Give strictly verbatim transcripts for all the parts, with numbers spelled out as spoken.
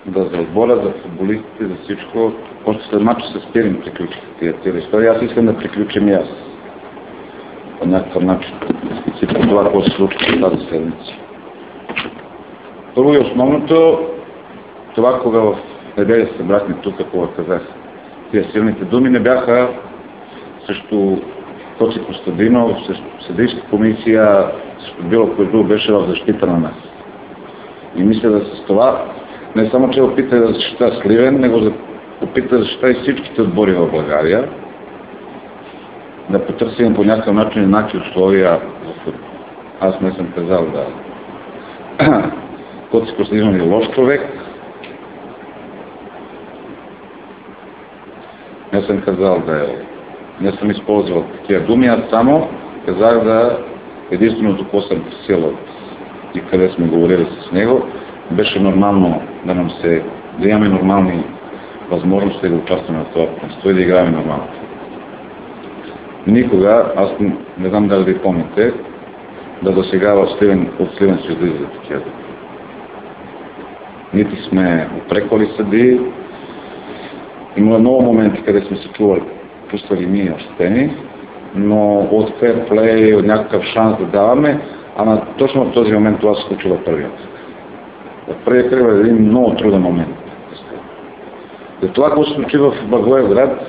да за отбора, за футболистите, за всичко. Още след мача с Пирин приключиха тия тия истории. Аз искам да приключим и аз. По някакъв начин. Всичко това, какво се случва тази седмица. Първо и основното, това, кога в неделя се събрахме тук, кога казах, тия силните думи не бяха срещу Коци Костадинов, срещу съдийска комисия, срещу било което беше в защита на нас. И мисля да с това не само, че опита да защита Сливен, него да опита да защита и всичките отбори в България, да потърсим по някакъв начин еднакви условия. Аз не съм казал да Коци Костадинов е лош човек. Не съм казал да е... Не съм използвал такива думи, аз само казах да единственото, какво съм посилал и къде сме говорили с него, беше нормално да нам се... да имаме нормални възможности да участваме в това първенство и да играем нормално. Никога, аз не, не знам дали ви помните, да до сега в Сливен, от Сливен се излиза такива. Нити сме опреквали съди. Има много моменти, къде сме се чували, чувствали ние ощетени, но от фейрплей, от някакъв шанс да даваме, ама точно в този момент това се случва в първият. В първият кръг е един много труден момент. За това, което се случи в Благоевград,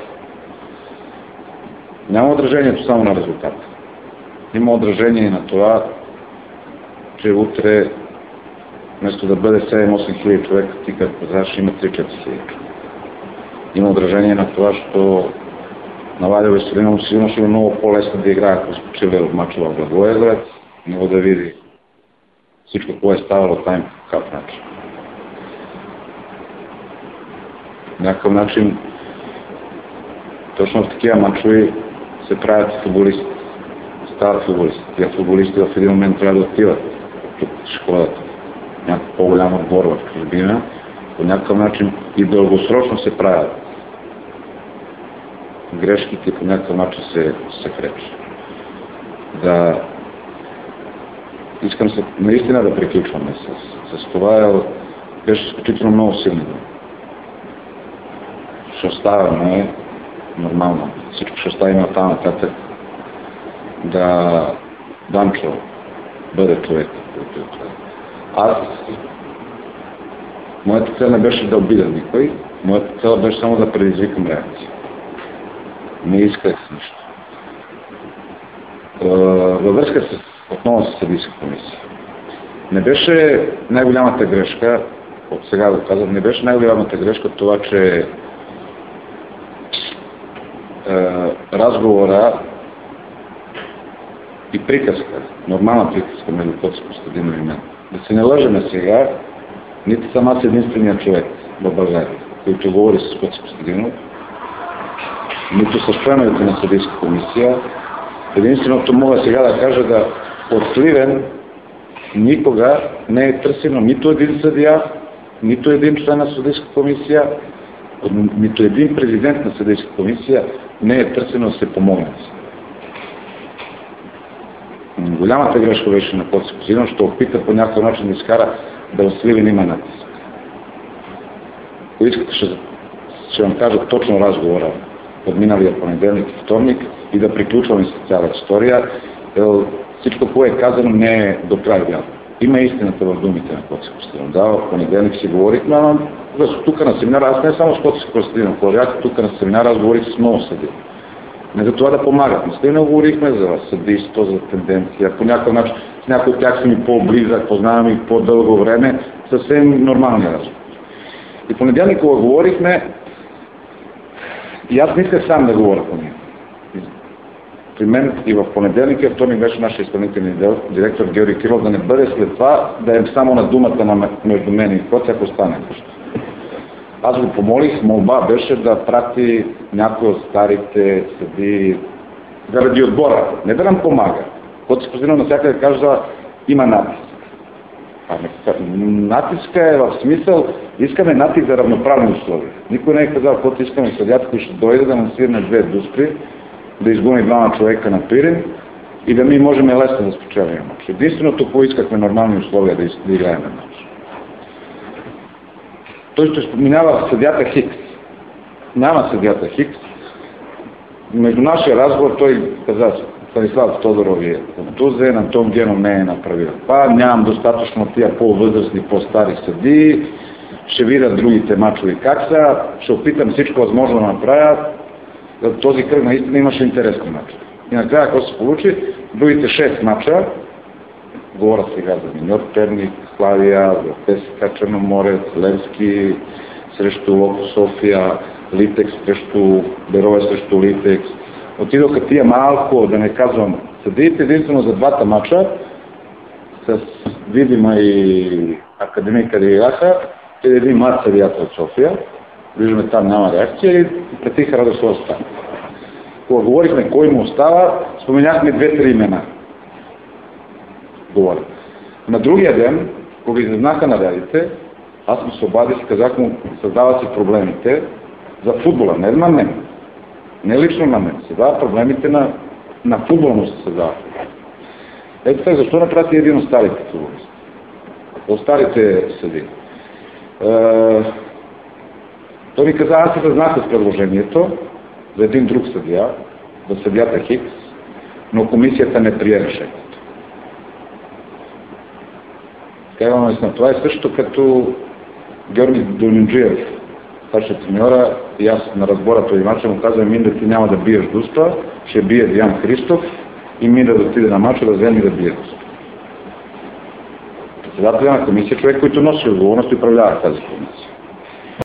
няма отражението само на резултата. Има отражение на това, че утре вместо да бъде седем-осем хиляди човека, ти като казаш, ще има три-четири хиляди. Има отражение на това, що Навадя Веселинов сигурно ще е много по-лесно да играе, ако спочили от мача в Благоевград, много да види всичко, което е ставало там по какъв начин. Някакъв начин, точно в такива мачове се правят футболисти, стават футболисти. Тия футболисти в един момент трябва да отиват тук в школата, някакъв по-голям отбор в чужбина, по някакъв начин и дългосрочно се правят. Грешките по някакъв начин се, се крепи. Да... Искам се наистина да приключваме с, с това. Беше изключително много силно. Ще оставяме нормално. Всичко ще оставим от там нататък. Да Данчо бъде човек. Аз моята цел не беше да обида никой. Моята цел беше само да предизвикам реакция. Не исках нищо. Във връзка с отново с съдийска комисия. Не беше най-голямата грешка, от сега да казвам, не беше най-голямата грешка това, че е, разговора и приказка, нормална приказка между Коци Костадинов и мен. Да се не лъжеме сега, нито съм аз единствения човек в България, който говори с Коци Костадинов, нито с членовете на съдийска комисия. Единственото мога сега да кажа да от Сливен никога не е търсено нито един съдия, нито един член на съдийска комисия, нито един президент на съдийска комисия не е търсено да се помогне. Голямата грешка беше на Коци Костадинов, ще опита по някакъв начин да изкара да в Сливен има натиск. Ако искате, ще, ще вам кажа точно разговора от миналия понеделник и вторник и да приключваме с цялата история. Всичко, което е казано, не е до край вярно. Има истината в думите на Коци Костадинов. Да, в понеделник си говорихме, но тук на семинара, аз не само с Коци Костадинов, когато тук на семинара аз говорих с много съди. Не за това да помагат. Не сте говорихме за съдийство, за тенденция. По някакъв начин с някои от тях съм и по-близък, познавам и по-дълго време. Съвсем нормални разговори. И понеделник, кога говорихме, и аз не исках сам да говоря по него. При мен и в понеделник и вторник беше нашия изпълнителен директор Георги Кирилов да не бъде след това да е само на думата на между мен и Коци, ако стане нещо. Аз го помолих, молба беше да прати някой от старите съди заради отбора, не да нам помага. Коци Костадинов навсякъде казва, има натиск. А натиска е в смисъл, искаме натиск за равноправни условия. Никой не е казал, когато искаме съдята, който ще дойде да нам свирне две дуспри, да изгони двама човека на Пирин и да ми можем лесно да спечелим мач. Единственото, какво искахме нормални условия да, да играем мач. той ще споменава съдята Хикс. Няма съдята Хикс. Между нашия разговор той каза, Станислав Тодоров е контузен, Антон Генов не е направил това, нямам достатъчно тия по-възрастни, по-стари съдии, ще видя другите мачове как са, ще опитам всичко възможно да направя. За този кръг наистина имаше интересни мачове. И накрая, ако се получи, другите шест мача, говоря сега за Миньор Перник, Славия, за ПСК Черноморец, Левски срещу Лото София, Литекс срещу Берове срещу Литекс. Отидоха тия малко, да не казвам, съдиите единствено за двата мача с Видима и Академика Дивиляха, и един млад съдията от София. Виждаме, там няма реакция и претиха Радослав Станков. Когато говорихме кой му остава, споменяхме две-три имена. Говоря. На другия ден, когато иззнаха нарядите, аз му се обадих и казах му, създават си проблемите за футбола, не на мен. Не лично на мен. Създава проблемите на, на футболно се създава. Ето така, защо не прати един от старите футболисти? От старите съди. Е, той ми каза, аз се съзнах с предложението за един друг съдия, за съдията Хикс, но комисията не прие решението. Казваме на това е също като Георги Долинджиев, старшия треньора, и аз на разбора този мач му казвам, Минда, ти няма да биеш Дуспа, ще бие Диан Христов и Минда да отиде на мача да вземе да бие Дуспа. Председателя на комисия, човек, който носи отговорност и управлява тази комисия.